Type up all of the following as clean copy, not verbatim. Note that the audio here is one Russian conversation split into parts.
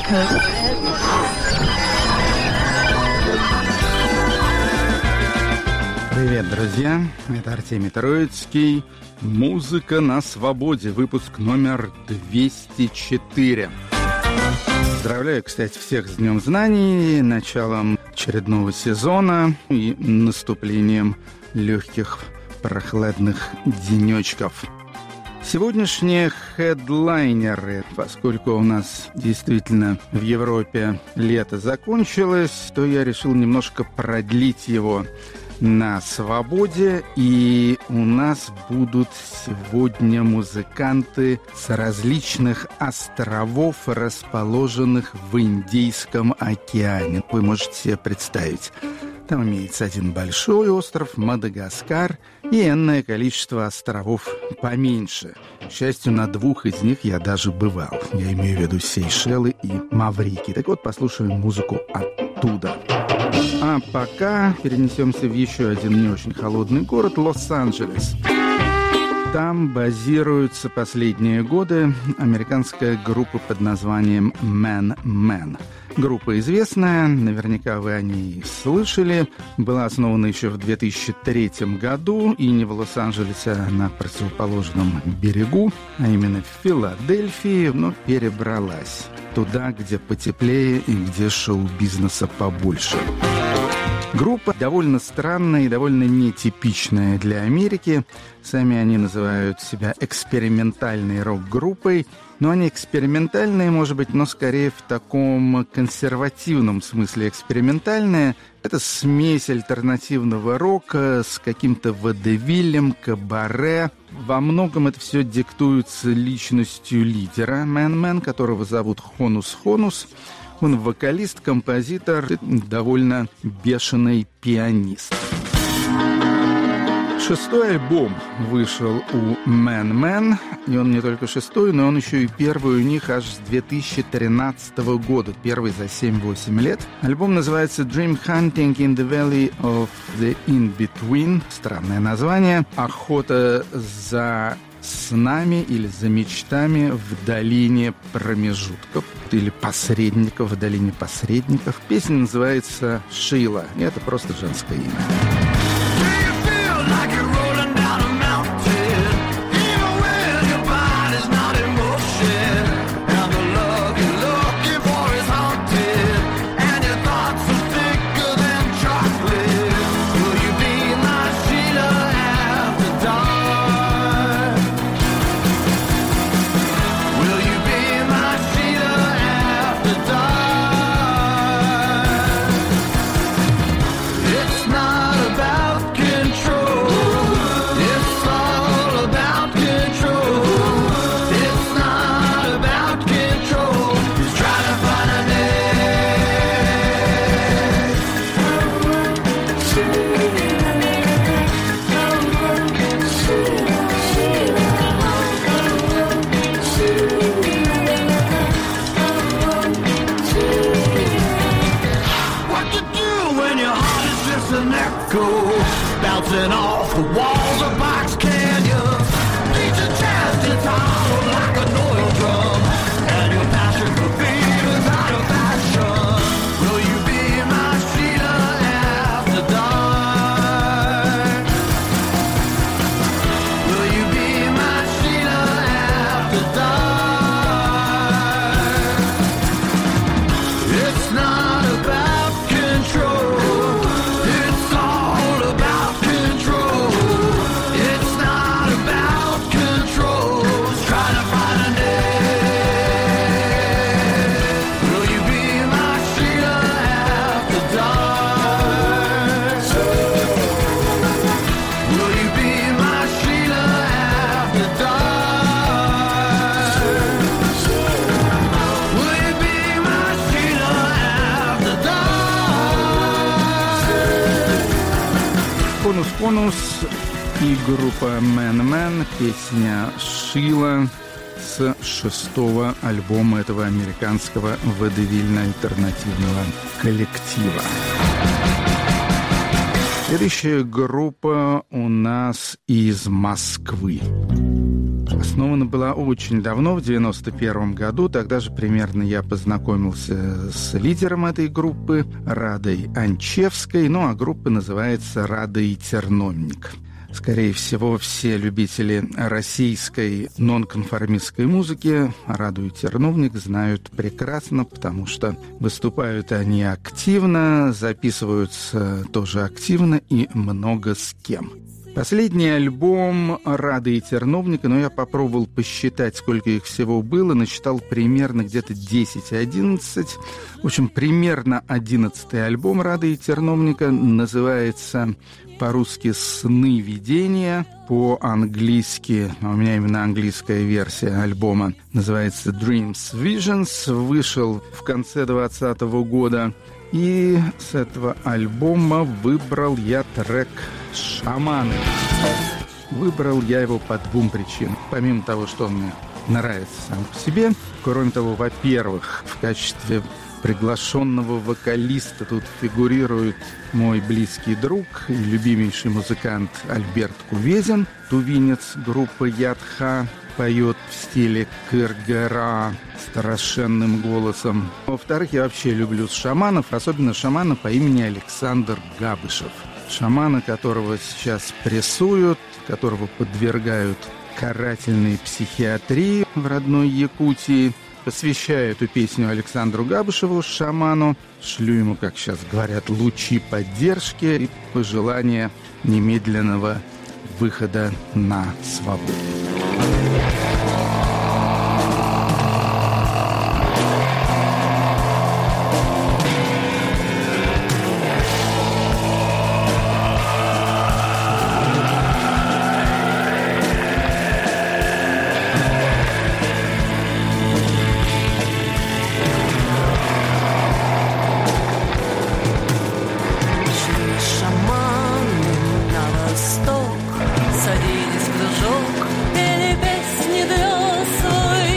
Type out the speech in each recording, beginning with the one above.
Привет, друзья! Это Артемий Троицкий. «Музыка на свободе». Выпуск номер 204. Поздравляю, кстати, всех с Днем Знаний, началом очередного сезона и наступлением легких прохладных денечков. Сегодняшние хедлайнеры, поскольку у нас действительно в Европе лето закончилось, то я решил немножко продлить его на свободе, и у нас будут сегодня музыканты с различных островов, расположенных в Индийском океане. Вы можете себе представить. Там имеется один большой остров, Мадагаскар, и энное количество островов поменьше. К счастью, на двух из них я даже бывал. Я имею в виду Сейшелы и Маврикий. Так вот, послушаем музыку оттуда. А пока перенесемся в еще один не очень холодный город — Лос-Анджелес. Там базируется последние годы американская группа под названием Man Man. Группа известная, наверняка вы о ней слышали. Была основана еще в 2003 году, и не в Лос-Анджелесе, а на противоположном берегу, а именно в Филадельфии, но перебралась туда, где потеплее и где шоу-бизнеса побольше. Группа довольно странная и довольно нетипичная для Америки. Сами они называют себя экспериментальной рок-группой. Но они экспериментальные, может быть, но скорее в таком консервативном смысле экспериментальные. Это смесь альтернативного рока с каким-то водевилем, кабаре. Во многом это все диктуется личностью лидера Man Man, которого зовут Хонус Хонус. Он вокалист, композитор, довольно бешеный пианист. Шестой альбом вышел у Man Man, и он не только шестой, но он еще и первый у них аж с 2013 года, первый за 7-8 лет. Альбом называется Dream Hunting in the Valley of the In-Between, странное название, охота за снами или за мечтами в долине промежутков или посредников, в долине посредников. Песня называется «Шила», и это просто женское имя. Bouncing off the walls of Box Canyon, beat your chest, it's hollow like an oil drum, and your passion for fame is out of fashion. Will you be my Sheila after dark? Will you be my Sheila after dark? It's not about control. Конус и группа Man Man, песня «Шила» с шестого альбома этого американского водевильно-альтернативного коллектива. Следующая группа у нас из Москвы. Основана была очень давно, в 91 году. Тогда же примерно я познакомился с лидером этой группы, Радой Анчевской. Ну, а группа называется «Рада и Терновник». Скорее всего, все любители российской нонконформистской музыки «Раду и Терновник» знают прекрасно, потому что выступают они активно, записываются тоже активно и много с кем. Последний альбом «Рады и Терновника», но я попробовал посчитать, сколько их всего было, насчитал примерно где-то 10-11. В общем, примерно 11-й альбом «Рады и Терновника» называется по-русски «Сны видения», по-английски, у меня именно английская версия альбома, называется «Dreams Visions», вышел в конце 2020 года. И с этого альбома выбрал я трек «Шаманы». Выбрал я его по двум причинам. Помимо того, что он мне нравится сам по себе, кроме того, во-первых, в качестве приглашенного вокалиста тут фигурирует мой близкий друг и любимейший музыкант Альберт Кувезин, тувинец группы «Ядха», поет в стиле кыргыра страшенным голосом. Во-вторых, я вообще люблю шаманов, особенно шамана по имени Александр Габышев. Шамана, которого сейчас прессуют, которого подвергают карательной психиатрии в родной Якутии. Посвящаю эту песню Александру Габышеву, шаману. Шлю ему, как сейчас говорят, лучи поддержки и пожелания немедленного выхода на свободу. Садились в кружок, пели песни для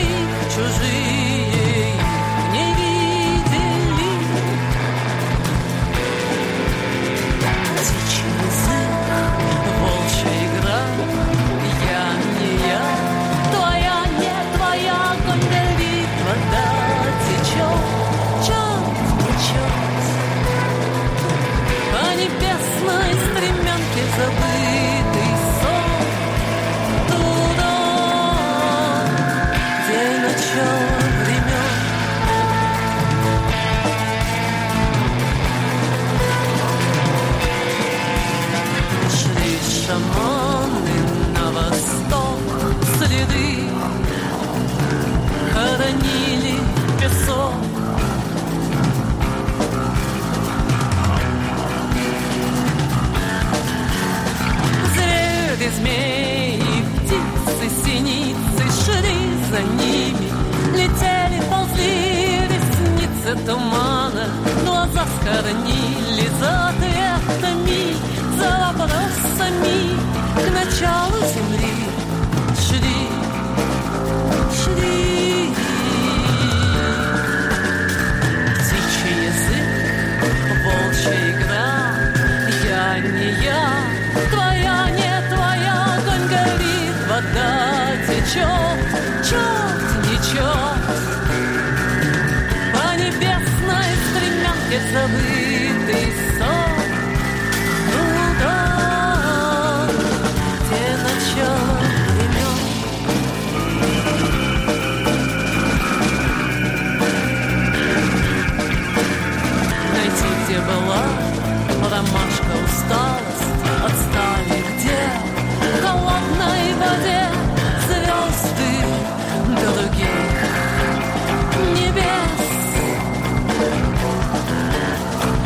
тумана, глаза схоронили за ответами, за вопросами к началу земли. Шли, шли. Птичий язык, волчья игра, я не я, твоя не твоя, огонь горит, вода течет, чет, нечет. По небесной стремянке забытый сон, туда, где начало времен. Найти, где была ромашка, усталость от старых дел, в холодной воде звезды других небес.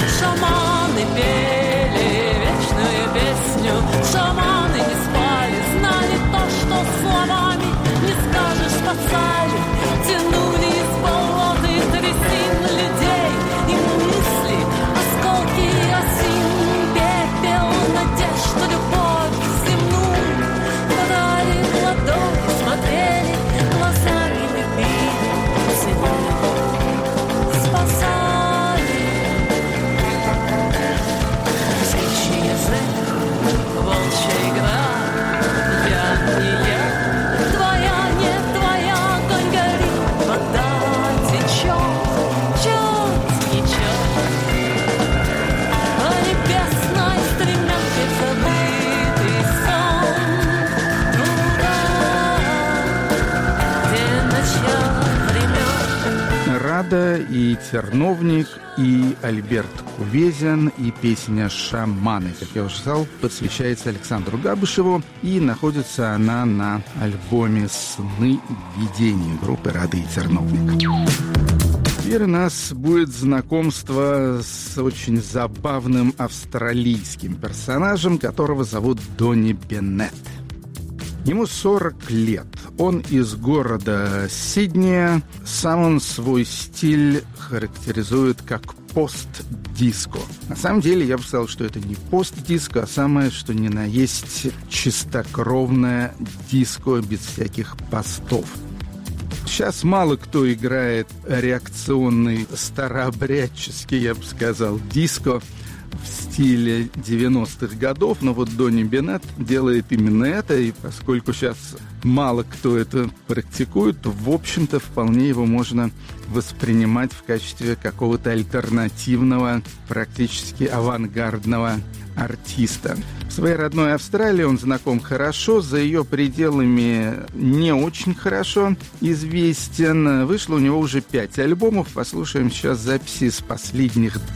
начало времен. Рада и Терновник, и Альберт Кувезин, и песня «Шаманы», как я уже сказал, посвящается Александру Габышеву, и находится она на альбоме «Сны видений» группы «Рада и Терновник». Теперь у нас будет знакомство с очень забавным австралийским персонажем, которого зовут Донни Беннет. Ему 40 лет. Он из города Сиднея. Сам он свой стиль характеризует как пост-диско. На самом деле, я бы сказал, что это не пост-диско, а самое, что ни на есть, чистокровное диско без всяких постов. Сейчас мало кто играет реакционный, старообрядческий, я бы сказал, диско в стиле 90-х годов, но вот Донни Беннет делает именно это, и поскольку сейчас мало кто это практикует, то, в общем-то, вполне его можно воспринимать в качестве какого-то альтернативного, практически авангардного артиста. В своей родной Австралии он знаком хорошо, за ее пределами не очень хорошо известен. Вышло у него уже 5 альбомов, послушаем сейчас записи из последних 2.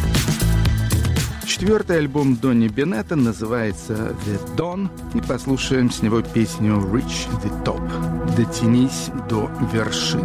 4-й альбом Донни Беннета называется «The Dawn», и послушаем с него песню «Reach the Top» – «Дотянись до вершины».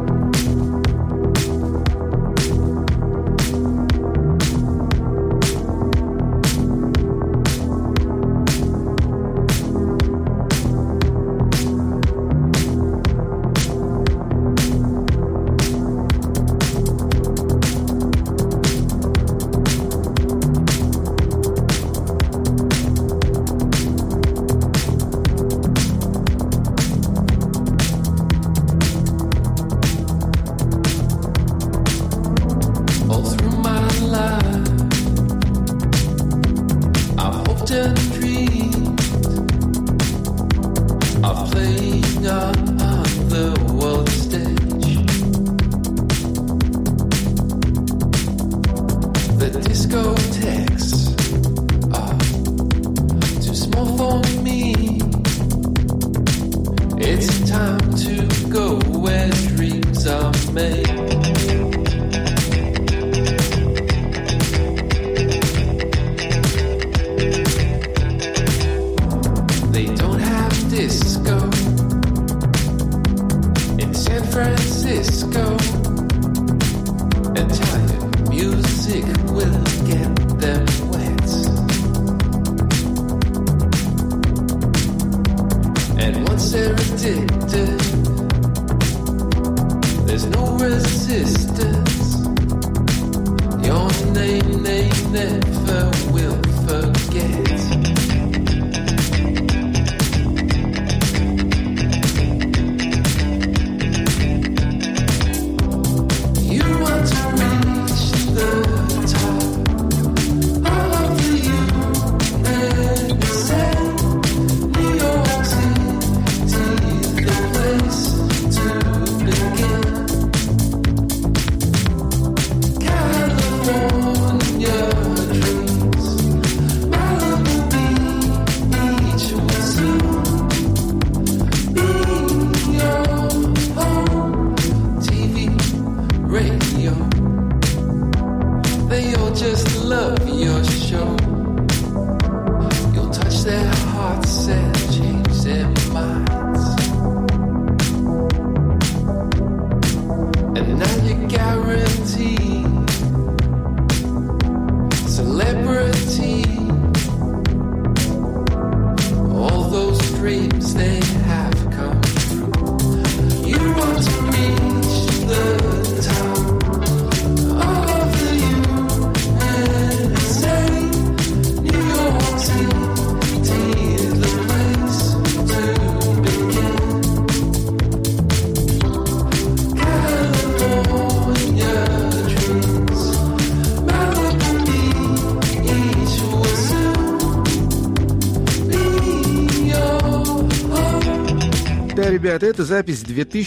Ребята, это запись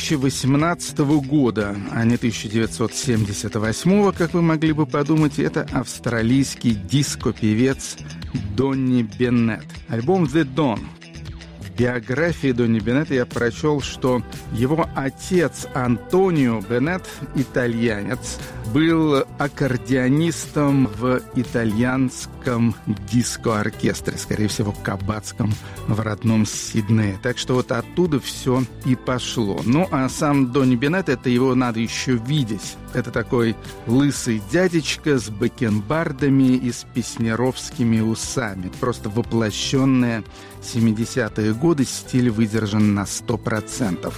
2018 года, а не 1978, как вы могли бы подумать. Это австралийский диско-певец Донни Беннет. Альбом «The Dawn» в биографии Донни Беннета я прочел, что его отец Антонио Беннет, итальянец, был аккордеонистом в итальянском диско-оркестре, скорее всего, кабацком в родном Сиднее. Так что вот оттуда все и пошло. Ну, а сам Донни Беннет, это его надо еще видеть. Это такой лысый дядечка с бакенбардами и с песнеровскими усами. Просто воплощенные 70-е годы, стиль выдержан на 100%.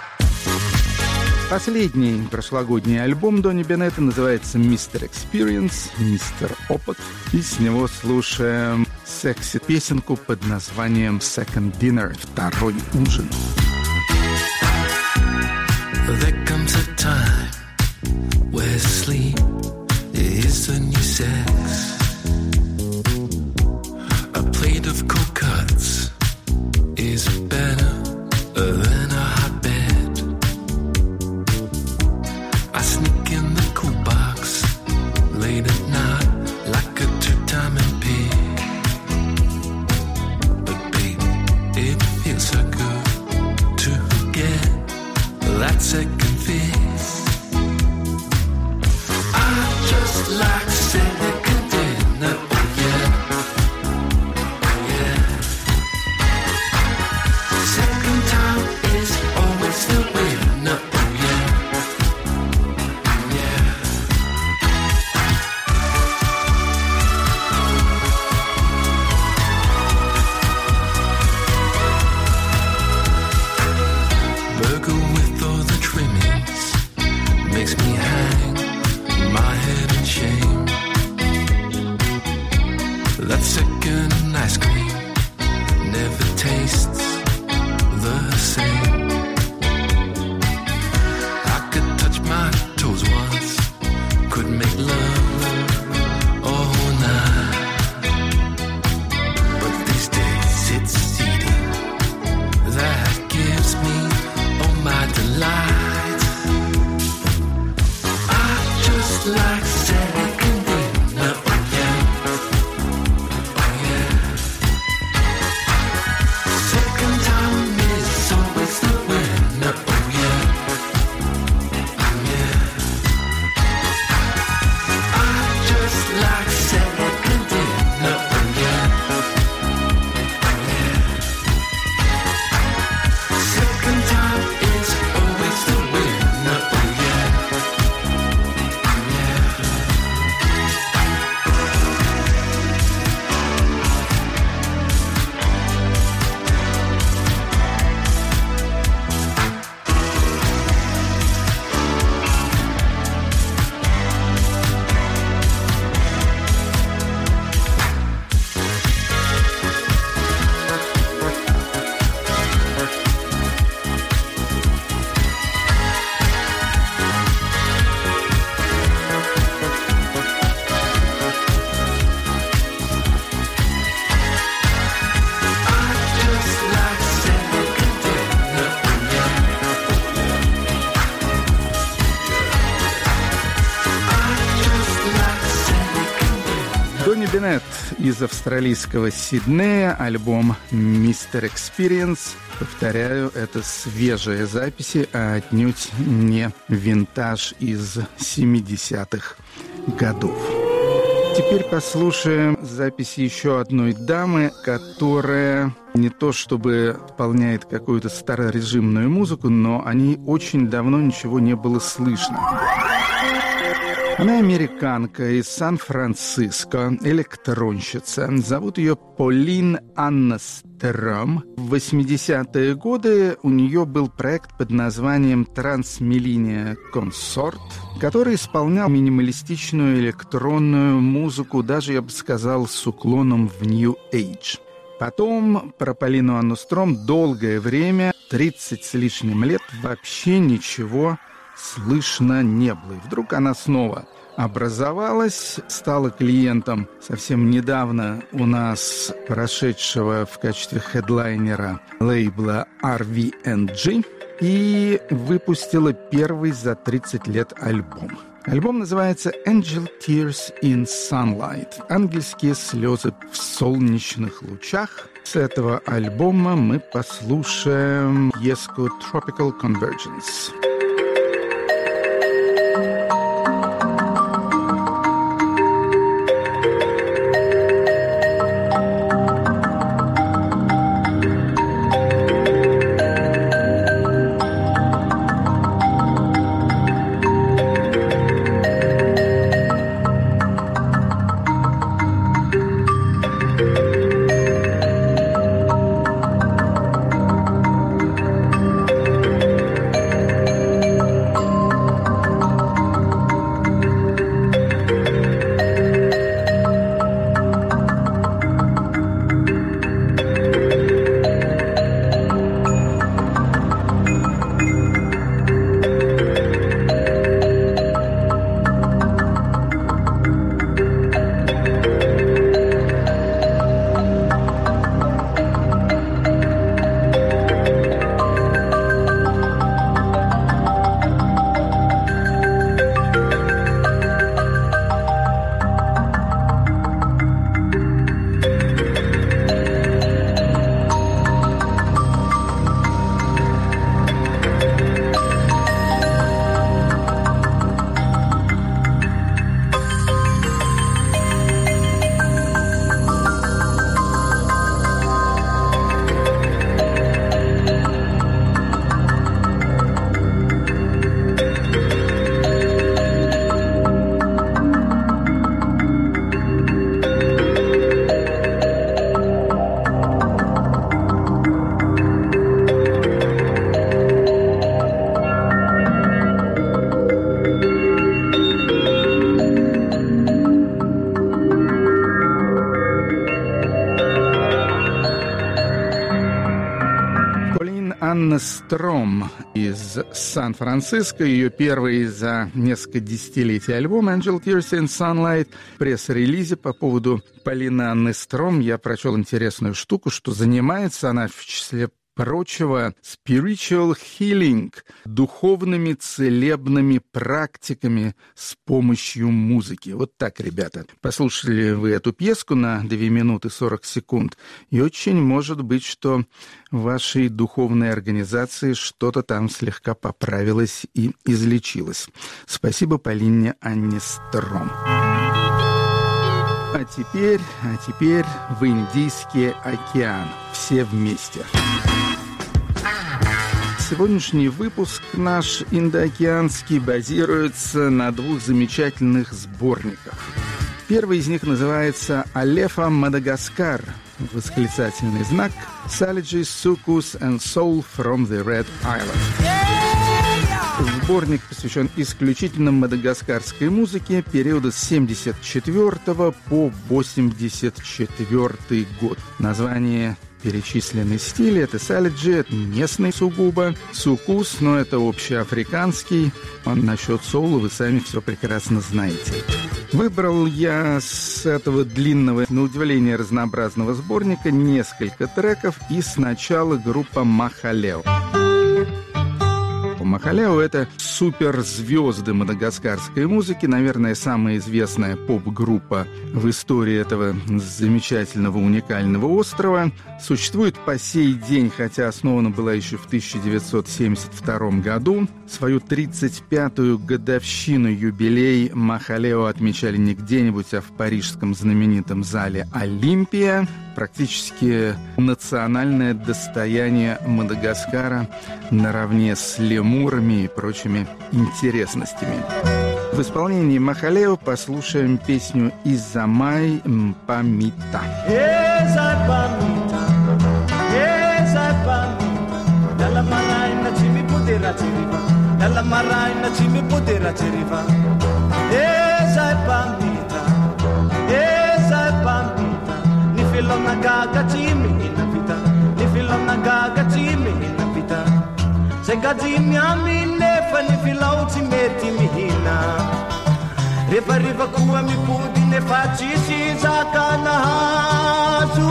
Последний прошлогодний альбом Донни Беннета называется «Mr. Experience», «Мистер Опыт». И с него слушаем секси-песенку под названием «Second Dinner», «Второй ужин». There comes a time where sleep is the new sex. A plate of cold cuts is better than a hot bed. I sneak in the cool box late at night like a two-time MP. But babe, it feels so good to get that second fix. I just like second dinner, oh yeah, oh yeah. Second time is always the winner, oh yeah, yeah. Burger with all the trimmings makes me hang my head in shame. That second ice cream never tastes the same. I could touch my toes once, could make love all night. But these days it's eating that gives me all my delight. I just like second dinner, oh yeah, oh yeah. Second time is always the winner, oh yeah, yeah. I just like second dinner, oh yeah, yeah. Second time is always the winner, oh yeah, yeah. Донни Беннет из австралийского Сиднея, альбом «Mr. Experience». Повторяю, это свежие записи, а отнюдь не винтаж из 70-х годов. Теперь послушаем записи еще одной дамы, которая не то чтобы исполняет какую-то старорежимную музыку, но о ней очень давно ничего не было слышно. Она американка из Сан-Франциско, электронщица. Зовут ее Полин Анна Стром. В 80-е годы у нее был проект под названием «Трансмиллениа Консорт», который исполнял минималистичную электронную музыку, даже, я бы сказал, с уклоном в New Age. Потом про Полину Анну Стром долгое время, 30 с лишним лет, вообще ничего слышно не было. И вдруг она снова образовалась, стала клиентом совсем недавно у нас прошедшего в качестве хедлайнера лейбла RVNG и выпустила первый за 30 лет альбом. Альбом называется «Angel Tears in Sunlight» – «Ангельские слезы в солнечных лучах». С этого альбома мы послушаем пьеску Tropical Convergence. Анна Стром из Сан-Франциско. Ее первый за несколько десятилетий альбом «Angel Tears in Sunlight». В пресс-релизе по поводу Полины Анны Стром я прочел интересную штуку, что занимается она, в числе прочего, spiritual healing, духовными целебными практиками с помощью музыки. Вот так, ребята. Послушали вы эту пьеску на 2 минуты 40 секунд, и очень может быть, что в вашей духовной организации что-то там слегка поправилось и излечилось. Спасибо Полине Анне Стром. А теперь в Индийский океан. Все вместе. Сегодняшний выпуск наш индоокеанский базируется на 2 замечательных сборниках. Первый из них называется «Алефа Мадагаскар», восклицательный знак, «Saligy, Sucus and Soul from the Red Island». Сборник посвящен исключительно мадагаскарской музыке периода с 74 по 84 год. Название перечисленный стиль — это салиджи, это местный сугубо, сукус, но это общеафриканский. Насчет соула вы сами все прекрасно знаете. Выбрал я с этого длинного, на удивление разнообразного сборника несколько треков, и сначала группа Махалео. Махалео — это суперзвезды мадагаскарской музыки, наверное, самая известная поп-группа в истории этого замечательного, уникального острова. Существует по сей день, хотя основана была еще в 1972 году. Свою 35-ю годовщину юбилей Махалео отмечали не где-нибудь, а в парижском знаменитом зале «Олимпия». Практически национальное достояние Мадагаскара наравне с лемурами и прочими интересностями. В исполнении Махалео послушаем песню «Изамай Мпамита». Filona gaga chimi ina vita, ni filona gaga chimi ina vita. Se gazimi amine fa ni filauti meti mihina. Riva riva kuwa mi pudi ne faci si zakana hazu.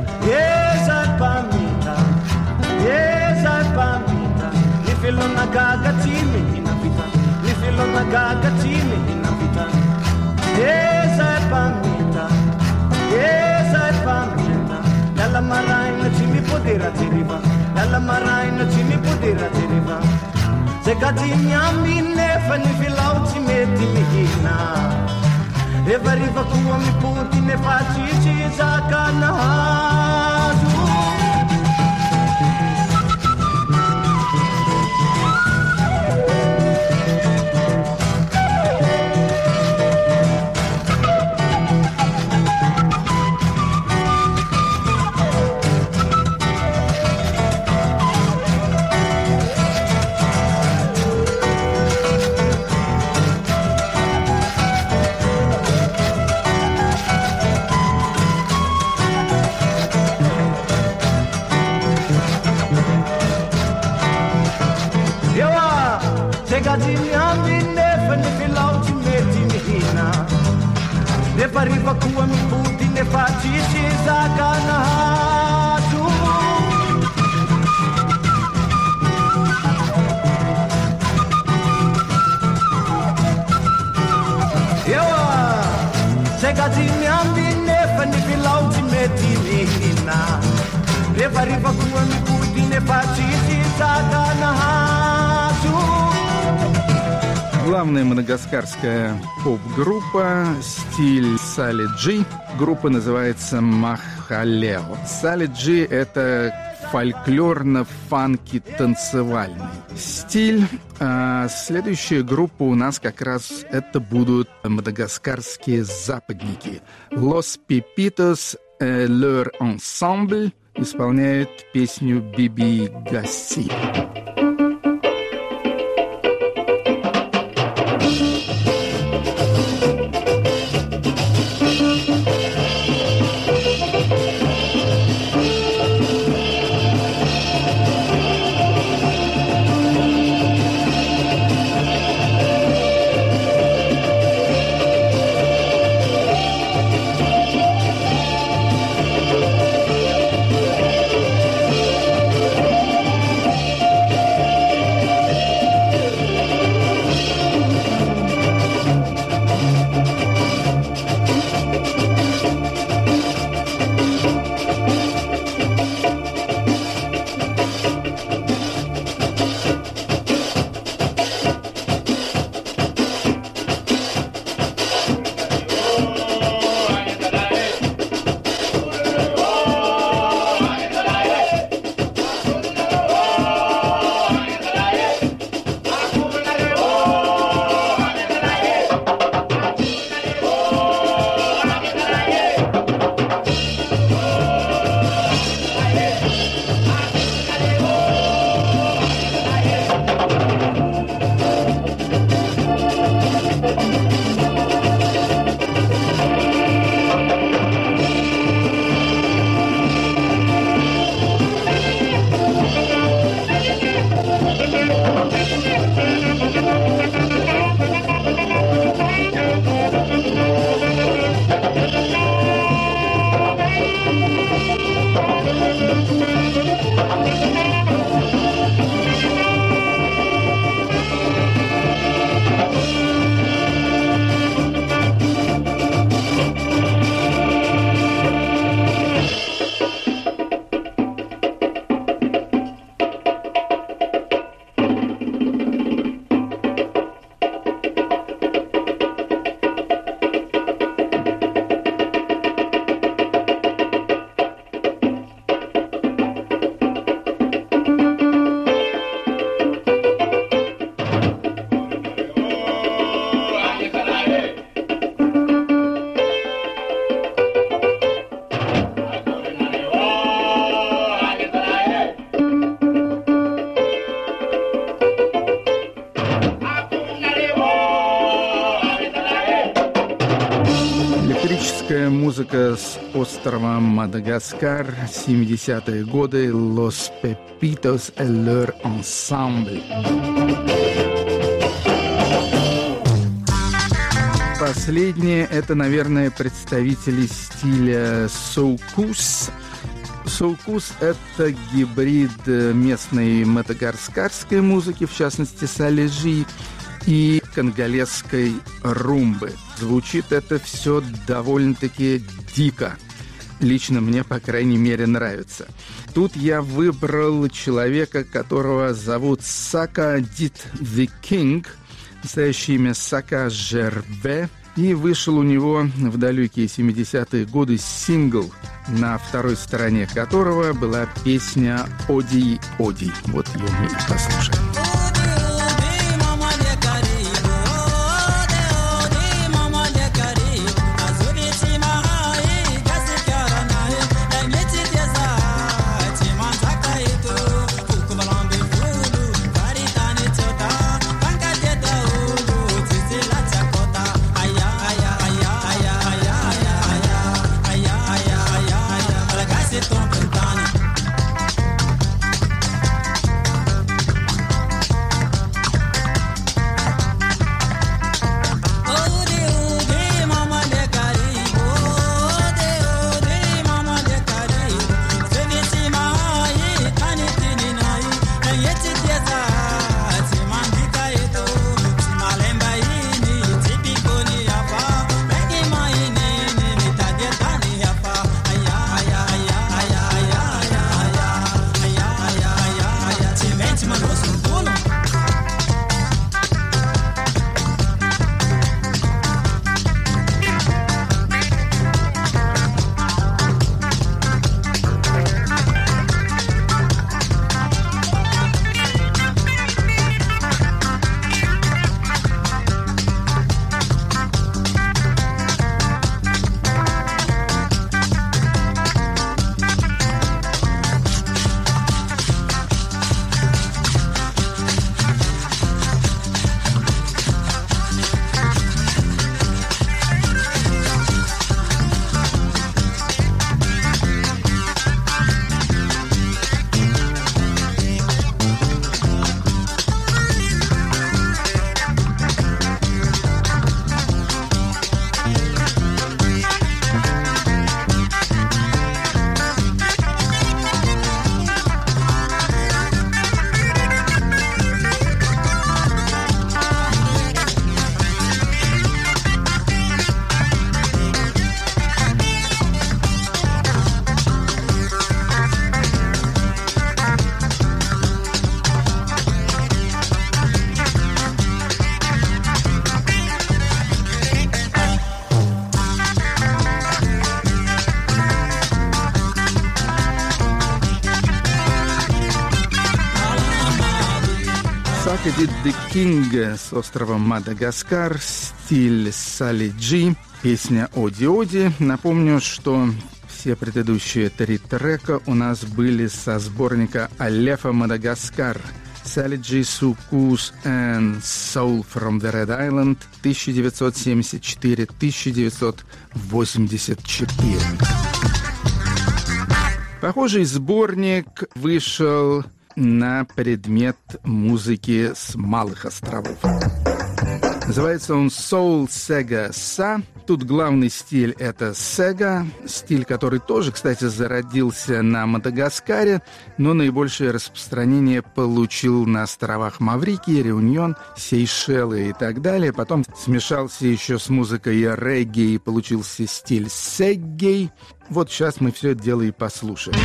Filona gaga la maraina tsy mipoderajerefa zay gadiny ami nefa ny filau tsy mety mihina efa riva koa mipody nefa tsisy zakanahazo Riva kua mipudi nefa tsisy zakanahazo ewa zay gadiny amby nefa ny filau tsy mety mihina refa riva kua mipudi nefa tsisy zakanahazo. Главная мадагаскарская поп-группа, стиль Салли-Джи. Группа называется Махалео. Салли-Джи — это фольклорно-фанки-танцевальный стиль. А следующая группа у нас как раз это будут мадагаскарские западники. Los Pepitos et leur ensemble исполняют песню Биби Гаси. Музыка с острова Мадагаскар, 70-е годы, Los Pepitos et leur ensemble. Последнее — это, наверное, представители стиля соукус. Соукус — это гибрид местной мадагаскарской музыки, в частности, салежи, и конголезской румбы. Звучит это все довольно-таки дико. лично мне, по крайней мере, нравится. Тут я выбрал человека, которого зовут Сака Дит The King, настоящее имя Сака Жерве, и вышел у него в далекие 70-е годы сингл, на второй стороне которого была песня «Оди, Оди». Вот ее мы и послушаем. Сака Дит The King с острова Мадагаскар, стиль Салли Джи, песня «Оди, Оди». Напомню, что все предыдущие 3 трека у нас были со сборника «Алефа Мадагаскар». Sally G. Soukous and Soul from the Red Island 1974-1984. Похожий сборник вышел на предмет музыки с малых островов. Называется он Soul Sega Sa. Тут главный стиль — это Sega, стиль, который тоже, кстати, зародился на Мадагаскаре, но наибольшее распространение получил на островах Маврикии, Реуньон, Сейшелы и так далее. Потом смешался еще с музыкой регги и получился стиль сеггей. Вот сейчас мы все это дело и послушаем.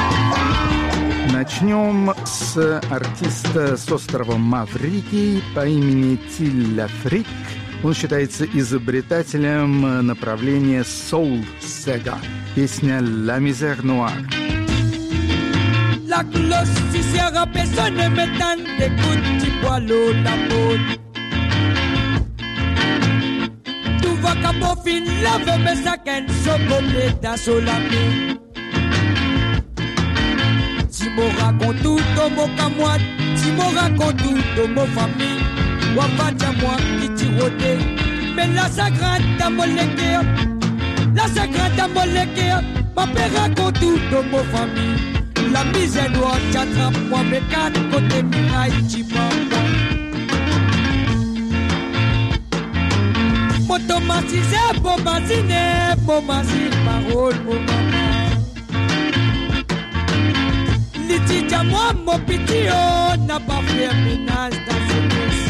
Начнем с артиста с острова Маврикий по имени Тилля Фрик. Он считается изобретателем направления Soul Sega. Песня «La Misère Noire». La cloche si sera personne ne m'étonne d'écoute qui boit l'eau la peau. Tu vois qu'à mon fin lave mes sacs sont complets d'assaut la main. Si mon raconte tout dans mon camoine, si mon raconte tout dans mon famille, wafacha moi qui tirote, mais la sagrade à mon léguer, la sagrade à mon léguer, ma père raconte tout dans mon famille. La misère noire t'attrape moi mes 4 côtés miraille chimamba. Mon tomatisé, mon masiné, mon masine, parole, mon maman. Litija moi, mon petit, oh, n'a pas fait ménage dans ce place.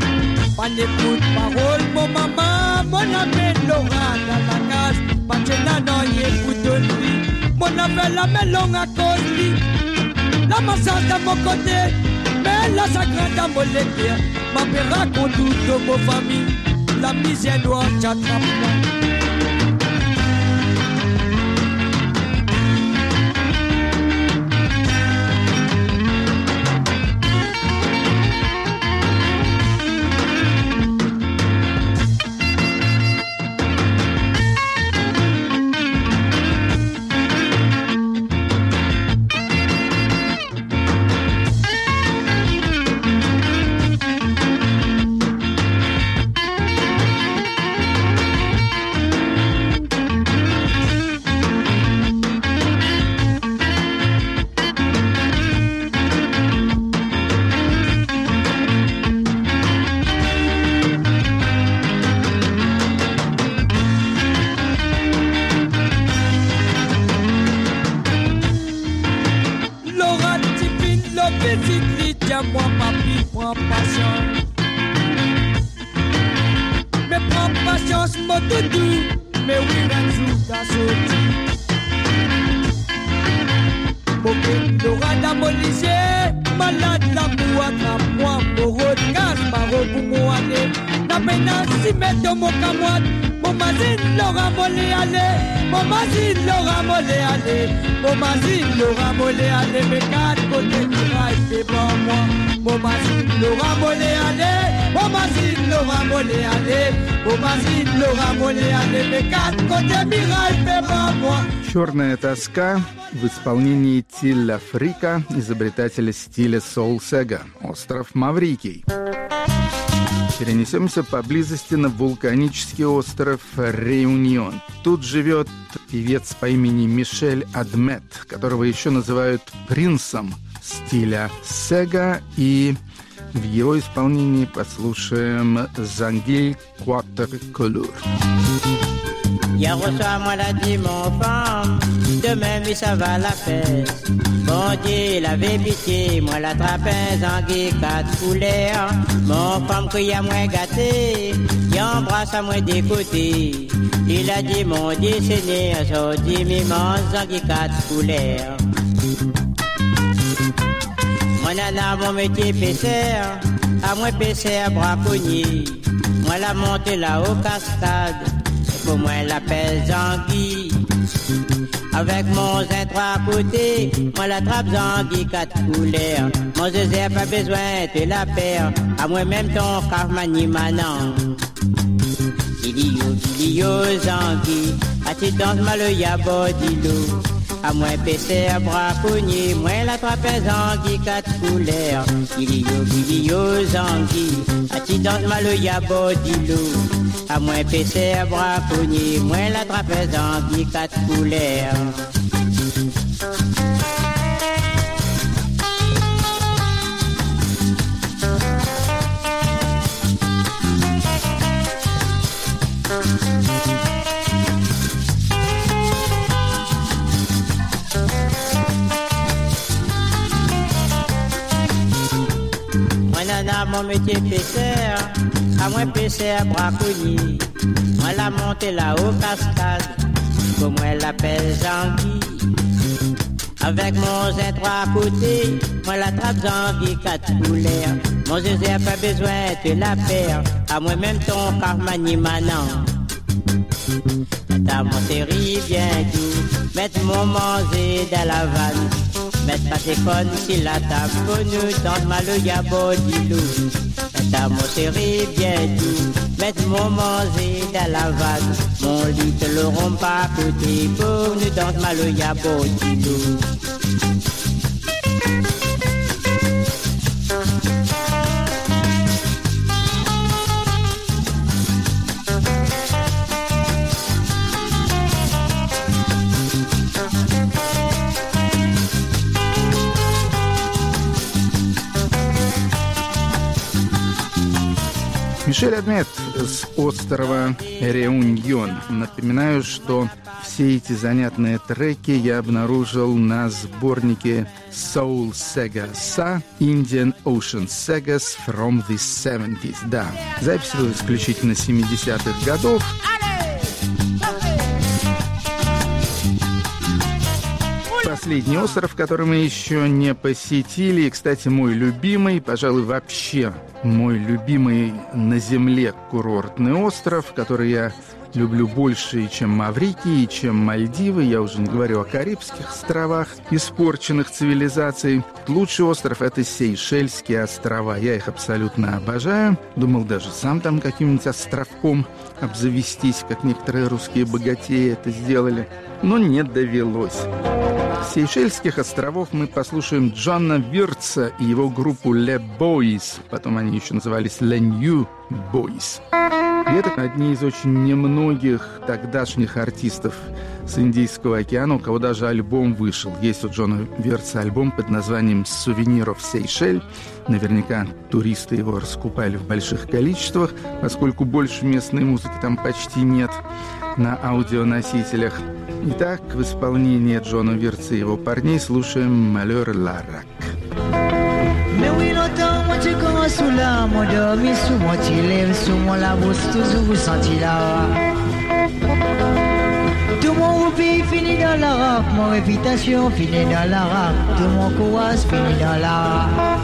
Pas d'écoute, parole, mon maman, mon ami, Laura, dans la case. Pas de fait la melon à cause. La massage à mon côté, mais la sacrée à mon lecteur. Ma père raconte toute vos familles, la misère noire t'attrape. Moi, papi, prends patience. Mais prends patience, mon doudou. Mais oui, un jour, t'as sauté. Ok, l'aura d'amolisé. Malade, la boîte, à moi, pour regarder, ma robe pour moi aller. La menace, si met dans mon camoite. Mon mazine l'aura molé aller. Mon mazine l'aura molé aller. Mon mazine l'aura molé aller. Mes quatre côtés du rail, c'est pour moi. Mon mazine l'aura molé aller. Mon mazine l'aura molé aller. Mon mazine l'aura molé aller. Mes quatre côtés du rail, c'est pour moi. «Черная тоска» в исполнении Тилля Фрика, изобретателя стиля соул-сега, остров Маврикий. Перенесемся поблизости на вулканический остров Реюньон. Тут живет певец по имени Мишель Адмет, которого еще называют принцем стиля сега, и в его исполнении послушаем «Zanguille Quatre Couleurs». Hier au soir, moi l'a dit mon femme, demain, oui, ça va la fête. Bon Dieu, il avait pitié, moi l'attrapais en gué quatre couleurs. Mon femme qui a moins gâté, il embrasse à moi des côtés. Il a dit, mon Dieu, Seigneur, sorti mes manches en gué quatre couleurs. Moi, nana, mon métier pêcheur, à moi pêcheur braconnier. Moi, la montée là-haut cascade. Pour moi la pèse Zanguille. Avec mon zin trois côtés, moi la trappe Zanguille quatre couleurs. Mon zézé pas besoin de la paire, à moi-même ton carmani manant. Dilio Zanguille, à ti danse mal yabo dilo. À moi PC à braconnier, moi la trappe Zanguille quatre couleurs. Dilio Zanguille, à ti danse mal yabo dilo. À moins PC à braconnier, moins la trapèze en guy quatre couleurs. Moi nana mon métier pêcheur, à moins pêcher à braconnier. Moi la montée là-haut cascade, comme moi l'appelle Zanguille. Avec mon zin trois côtés, moi la trappe Zanguille quatre couleurs. Mon zézé a pas besoin de la paire, à moi-même ton carmani manant. T'as mon série bien doux, mettre mon manger dans la vanne. Mettre pas tes connes si la table connue, dans mal yabo dilou. T'as mon série bien doux, mettre mon manger dans la vanne. Mon lit te l'auront pas côté pour nous dans mal yabo dilou. Мишель Адмет с острова Реюньон. Напоминаю, что все эти занятные треки я обнаружил на сборнике Soul Sega Sa Indian Ocean Sagas from the 70s. Да, запись была исключительно 70-х годов. последний остров, который мы еще не посетили. И, кстати, мой любимый, пожалуй, вообще мой любимый на Земле курортный остров, который я люблю больше, чем Маврикий, чем Мальдивы. Я уже не говорю о Карибских островах, испорченных цивилизацией. Лучший остров — это Сейшельские острова. Я их абсолютно обожаю. Думал даже сам там каким-нибудь островком обзавестись, как некоторые русские богатеи это сделали. Но не довелось. С Сейшельских островов мы послушаем Джона Вирца и его группу Le Boys. Потом они еще назывались Le New Boys. И это одни из очень немногих тогдашних артистов с Индийского океана, у кого даже альбом вышел. Есть у Джона Вирца альбом под названием «Souvenir of Seychelles». Наверняка туристы его раскупали в больших количествах, поскольку больше местной музыки там почти нет на аудионосителях. Итак, в исполнении Джона Вирца и его парней слушаем «Malheur Larac». Mais oui, longtemps, moi tu commences sous là, mon dormi sous mon lève, sous mon labousse, toujours vous senti là. Tout mon roupi finit dans la rap, mon réputation finit dans la rap, tout mon courage finit dans la rap.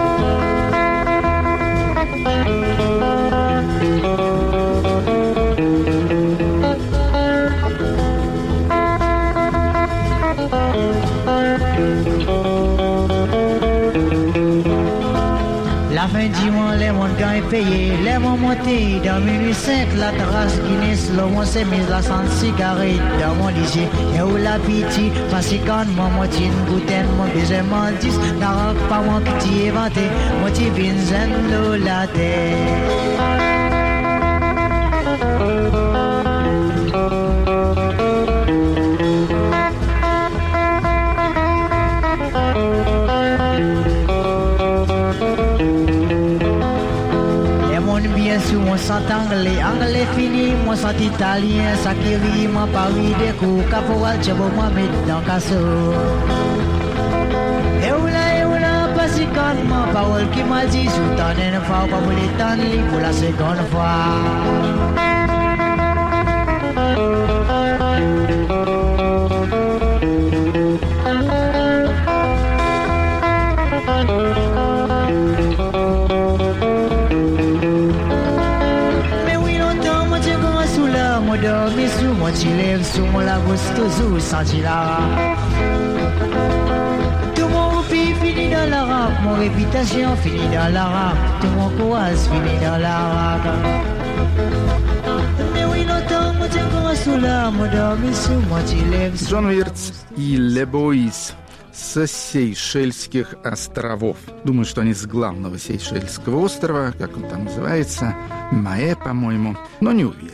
La fin du mois, les montants est payé, les mots montés dans minuit 5, la terrasse Guinness, le monde s'est mis à 100 cigarettes dans mon lycée. Et où la pitié, parce que quand mon motine goûtait, mon baiser m'en dit, n'a pas mon petit éventé, mon petit vinzen de la terre. Sur mon sang anglais, anglais fini, mon sang italien, ça qui rit, mon Paris déco, caporal, je vais m'en mettre dans casso. Et oula, pas si quand ma parole qui m'a dit, sous ton une fois, pas pour les temps, pour la seconde fois. Dormi sous mon lève, sous mon labousse, toujours senti là. Tout mon roupi finit dans la rap, mon réputation finit dans la rap, tout mon courage finit dans la rap. Mais oui, longtemps, moi j'ai encore sous là, mon dormi sous mon lève. Джон Вирц и Le Boys с Сейшельских островов. Думаю, что они с главного Сейшельского острова, как он там называется, Маэ, по-моему, но не уверен.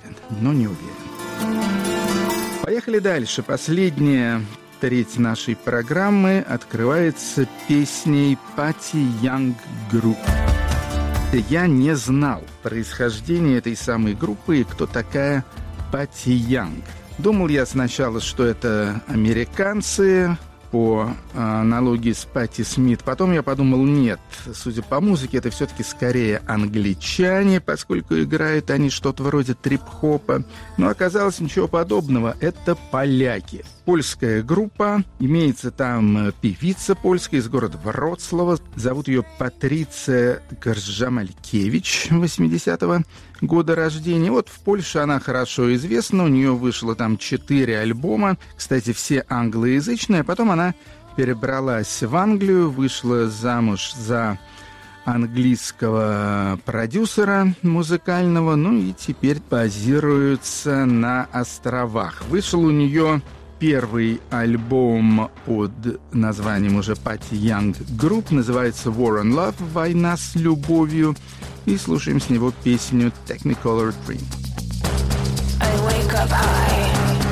Поехали дальше. Последняя треть нашей программы открывается песней Patty Young Group. Я не знал происхождения этой самой группы и кто такая Patty Young. Думал я сначала, что это американцы, по аналогии с Патти Смит. Потом я подумал, нет, судя по музыке, это все-таки скорее англичане, поскольку играют они что-то вроде трип-хопа. Но оказалось ничего подобного, это поляки. Польская группа, имеется там певица польская из города Вроцлава. Зовут ее Патриция Горжа-Малькевич, 80-го года рождения. Вот в Польше она хорошо известна, у нее вышло там 4 альбома, кстати, все англоязычные, а потом она перебралась в Англию, вышла замуж за английского продюсера музыкального, ну и теперь базируется на островах. Вышел у нее первый альбом под названием уже Patty Young Group, называется War on Love, «Война с любовью», и слушаем с него песню Technicolor Dream. I wake up high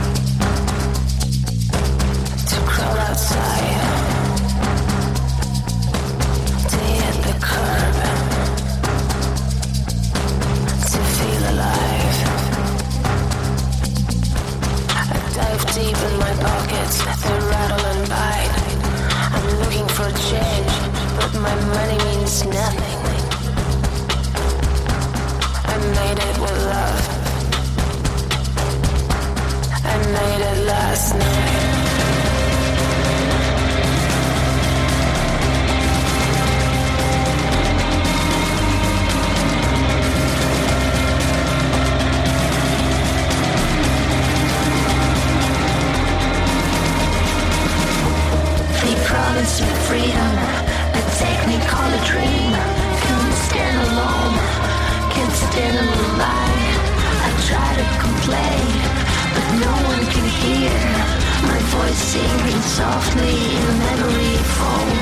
to crawl outside, to hit the curb, to feel alive. I dive deep in my pockets, they rattle and bite. I'm looking for change, but my money means nothing. I made it with love. I made it last night. Singing softly in memory foam.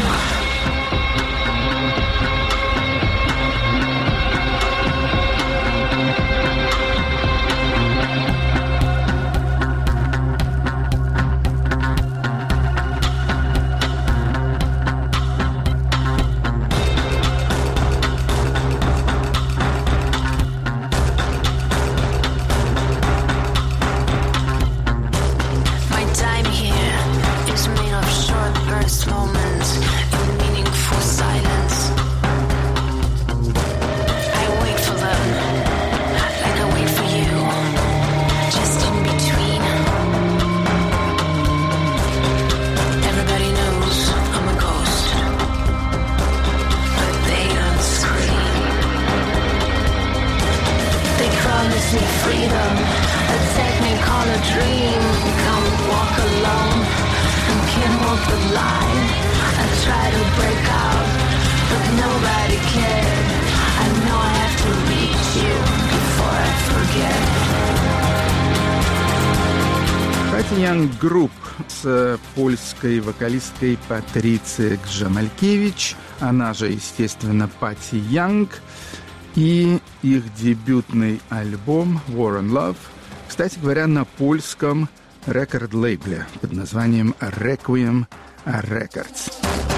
Young Group с польской вокалисткой Патрицией Гжемалькевич, она же, естественно, Пати Янг, и их дебютный альбом War and Love, кстати говоря, на польском рекорд-лейбле под названием Requiem Records.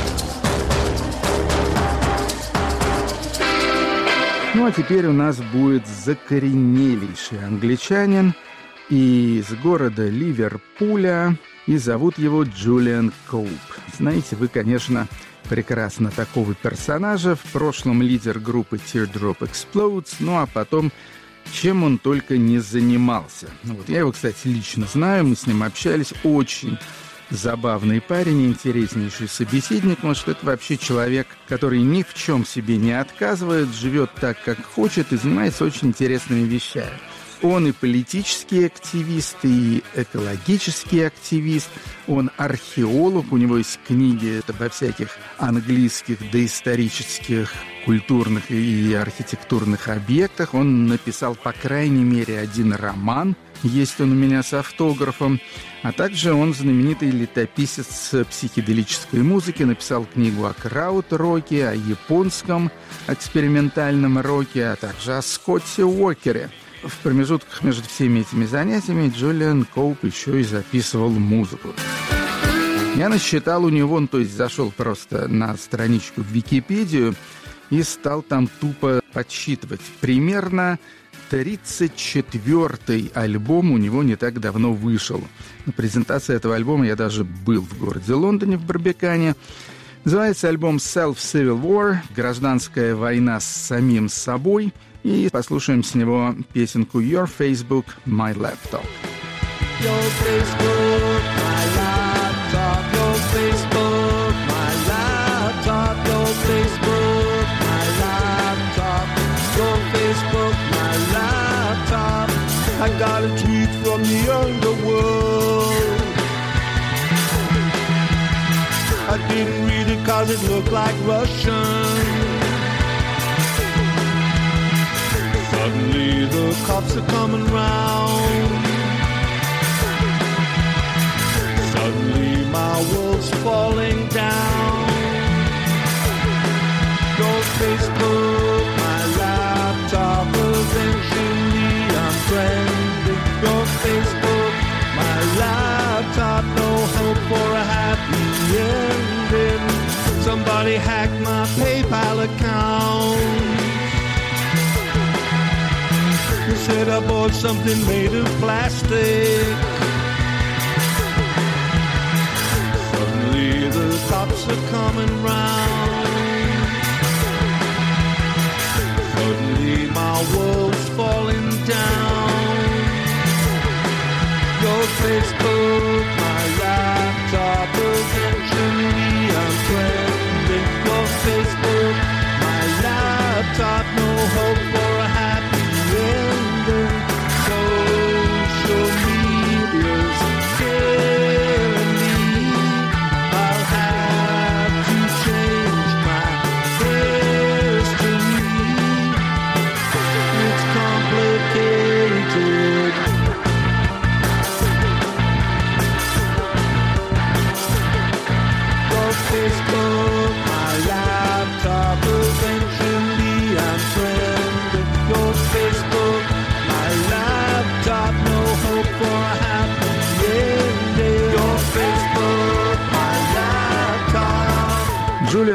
Ну а теперь у нас будет закоренелейший англичанин из города Ливерпуля, и зовут его Джулиан Коуп. Знаете вы, конечно, прекрасно такого персонажа. В прошлом лидер группы Teardrop Explodes, ну а потом чем он только не занимался. Вот, я его, кстати, лично знаю, мы с ним общались. Очень забавный парень, интереснейший собеседник, потому что это вообще человек, который ни в чем себе не отказывает, живет так, как хочет и занимается очень интересными вещами. Он и политический активист, и экологический активист, он археолог, у него есть книги обо всяких английских доисторических, культурных и архитектурных объектах. Он написал, по крайней мере, один роман, есть он у меня с автографом, а также он знаменитый летописец психоделической музыки, написал книгу о краут-роке, о японском экспериментальном роке, а также о Скотте Уокере. В промежутках между всеми этими занятиями Джулиан Коуп еще и записывал музыку. Я насчитал у него, то есть зашел просто на страничку в Википедию и стал там тупо подсчитывать. Примерно 34-й альбом у него не так давно вышел. На презентации этого альбома я даже был в городе Лондоне, в Барбикане. Называется альбом Self-Civil War, гражданская война с самим собой. И послушаем с него песенку Your Facebook, My Laptop. Your Facebook, my laptop. Your Facebook, my laptop. Your Facebook, my laptop. Your Facebook, my laptop. I got a tweet from the underworld. I didn't read it 'cause it looked like Russian. Suddenly the cops are coming round. Suddenly my world's falling down. Your Facebook, my laptop, eventually I'm trending. Your Facebook, my laptop, no hope for a happy ending. Somebody hacked my PayPal account. Said I bought something made of plastic. Suddenly the cops are coming round. Suddenly my world's falling down. Your Facebook, my laptop, eventually I'm trending. Your Facebook, my laptop, no hope for a happy ending. Social media's killing me. I'll have to change my history. It's complicated.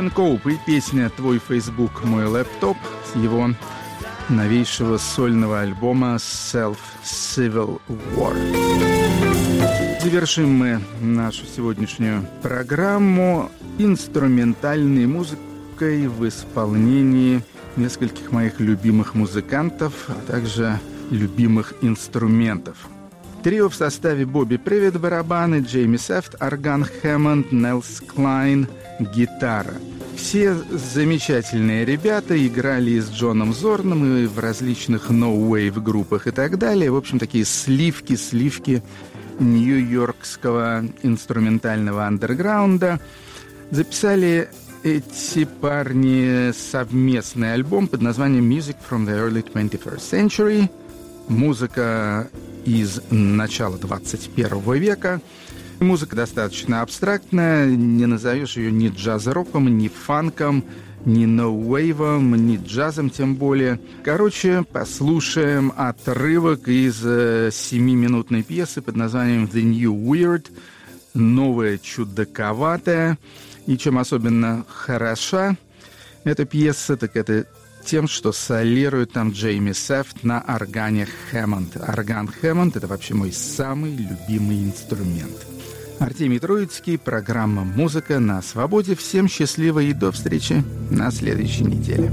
Стивен Коуп и песня «Твой Фейсбук, мой лэптоп» с его новейшего сольного альбома Self-Civil War. Завершим мы нашу сегодняшнюю программу инструментальной музыкой в исполнении нескольких моих любимых музыкантов, а также любимых инструментов. Трио в составе Бобби Привет барабаны, Джейми Сефт орган, Хэммонд, Нелс Клайн гитара. Все замечательные ребята играли и с Джоном Зорном, и в различных no-wave группах и так далее. В общем, такие сливки нью-йоркского инструментального андерграунда. Записали эти парни совместный альбом под названием Music from the Early 21st Century. Музыка из начала 21 века. Музыка достаточно абстрактная, не назовешь ее ни джаз-роком, ни фанком, ни ноу-вейвом, ни джазом тем более. Короче, послушаем отрывок из 7-минутной пьесы под названием «The New Weird», «Новое чудаковатое». И чем особенно хороша эта пьеса, так это тем, что солирует там Джейми Сефт на органе Хэммонд. Орган Хэммонд — это вообще мой самый любимый инструмент. Артемий Троицкий, программа «Музыка на свободе». Всем счастливо и до встречи на следующей неделе.